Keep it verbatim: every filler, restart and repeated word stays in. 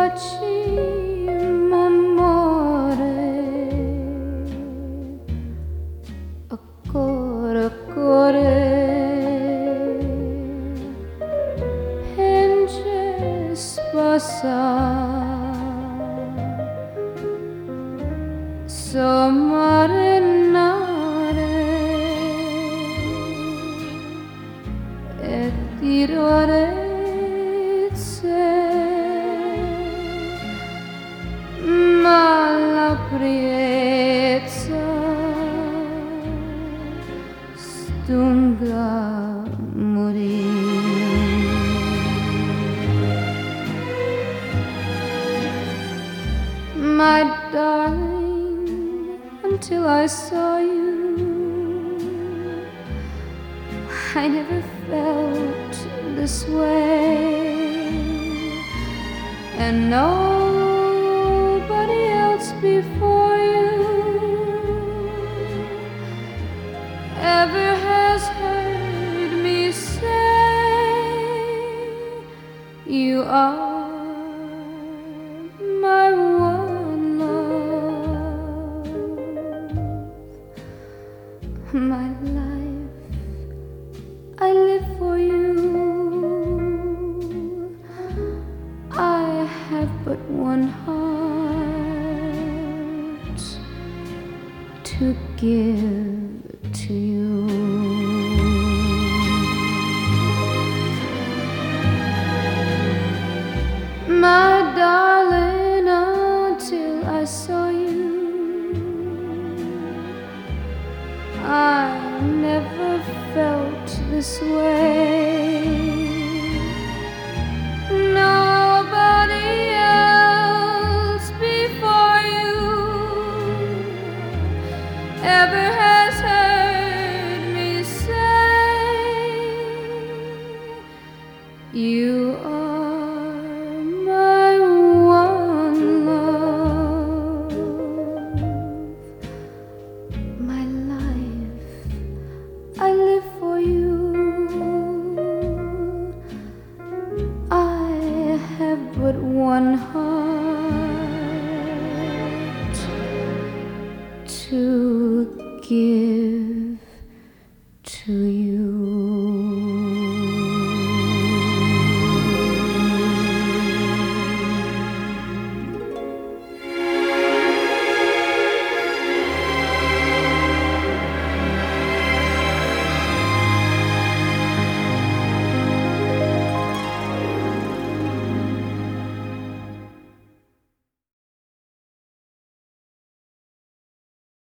baci, m'amore, ancora, ancora, e c'è spasa, so marinare e tirare ma la priezza stunga morire. My darling, until I saw you, I never felt this way, and nobody else before you ever has heard me say you are my one love, my life. I live for you. I have but one heart to give to you. My darling, until I saw you, I never felt this way. Nobody else before you ever has heard me say you are my one love, my life. I live for you. I have but one heart to give to you.